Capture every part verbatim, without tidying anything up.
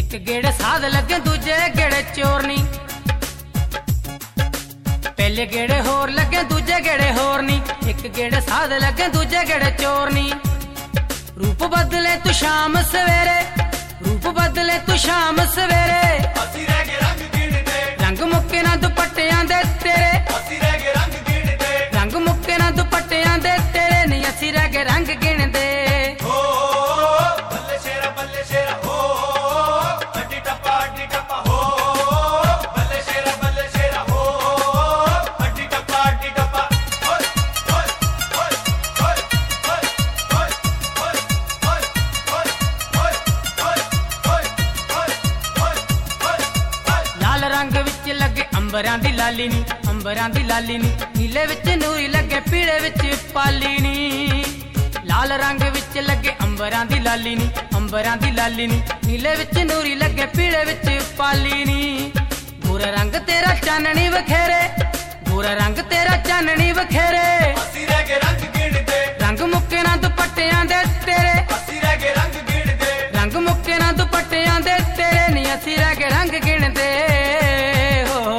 एक गेड़े साध लगे दूजे गेड़े चोरनी, पहले गेड़े होर लगे दूजे गेड़े होर नी। एक गेड़े साध लगे दूजे गेड़े चोरनी। रूप बदले तू शाम सवेरे, रूप बदले तू शाम सवेरे, ਅਸੀਂ ਰਹਿ ਗਏ रंग गिणदे, रंग मुक्के ना दुपट्टियां दे तेरे, ਅਸੀਂ ਰਹਿ ਗਏ रंग गिणदे, रंग मुक्के ना दुपट्टियां दे तेरे, नहीं असी रह गए रंग गिणदे। हो बल्ले शेरा बल्ले शेरा हो, अड्डी टप्पा अड्डी टप्पा हो, बल्ले शेरा बल्ले शेरा हो, अड्डी टप्पा अड्डी टप्पा। होय होय होय होय होय होय होय होय होय होय होय होय होय होय होय। लाल रंग विच लगे अंबरां दी लाली नी, अंबरां दी लाली नी, नीले विच नूरी लगे पीले विच पाली नी। लाल रंग विच लगे अंबरां दी लाली नी, अंबरां दी लाली नी, नीले विच नूरी लगे पीले विच पाली नी। गोरा रंग तेरा चाननी वखेरे, गोरा रंग तेरा चाननी वखेरे, ਅਸੀਂ ਰਹਿ ਗਏ रंग गिणदे, रंग मुक्के ना दुपट्टियां दे तेरे, ਅਸੀਂ ਰਹਿ ਗਏ रंग गिणदे, रंग मुक्के ना दुपट्टियां दे तेरे, नहीं असी रह गए रंग गिणदे। हो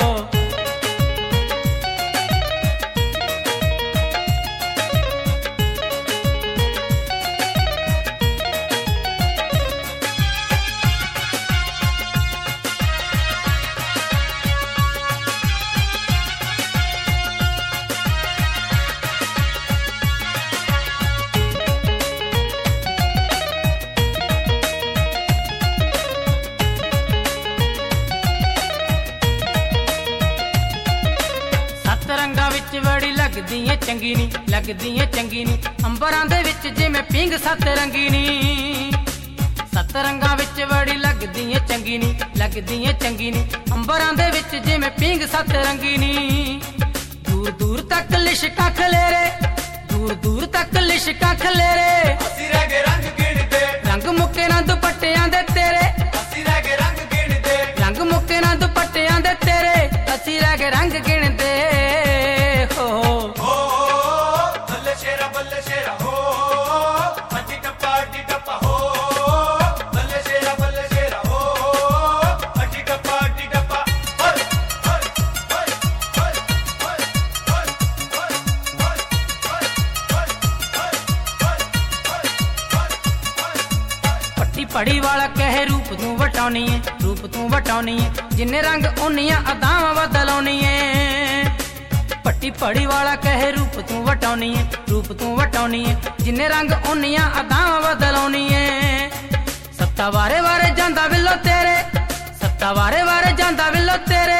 सत रंगां विच बड़ी लगदी ऐ चंगी नी, लगदी ऐ चंगी नी, अंबरां दे विच जिवें पिंग सत रंगी नी। सत रंगां विच बड़ी लगदी ऐ चंगी नी, लगदी ऐ चंगी नी, अंबरां दे विच जिवें पिंग सत रंगी नी। दूर दूर तक लिशकां खलेरे, दूर दूर तक लिशकां खलेरे, ਅਸੀਂ ਰਹਿ गए रंग गिणदे, रंग मुक्के ना दुपट्टियां दे तेरे, ਅਸੀਂ ਰਹਿ गए रंग गिणदे, रंग मुक्के ना दुपट्टियां दे तेरे, असी रह गए रंग गिणदे। हो हो बल्ले शेरा बल्ले शेरा हो, अड्डी टप्पा अड्डी टप्पा हो, बल्ले शेरा बल्ले शेरा हो, अड्डी टप्पा अड्डी टप्पा। होय होय होय होय होय होय होय होय होय होय होय होय। पट्टी पड़ी वाला कहे रूप तू वटाउनी है, रूप तू वटाउनी है, जिन्ने रंग उन्नियां अदावां बदलाउनी है। पट्टी पड़ी वाला कहे रूप तू वटाउनी है, रूप तू वटाउनी है, जिन्ने रंग उन्नियां अदावां बदलाउनी है। सत्ता वारे वारे जांदा विलो तेरे, सत्ता वारे वारे जांदा विलो तेरे,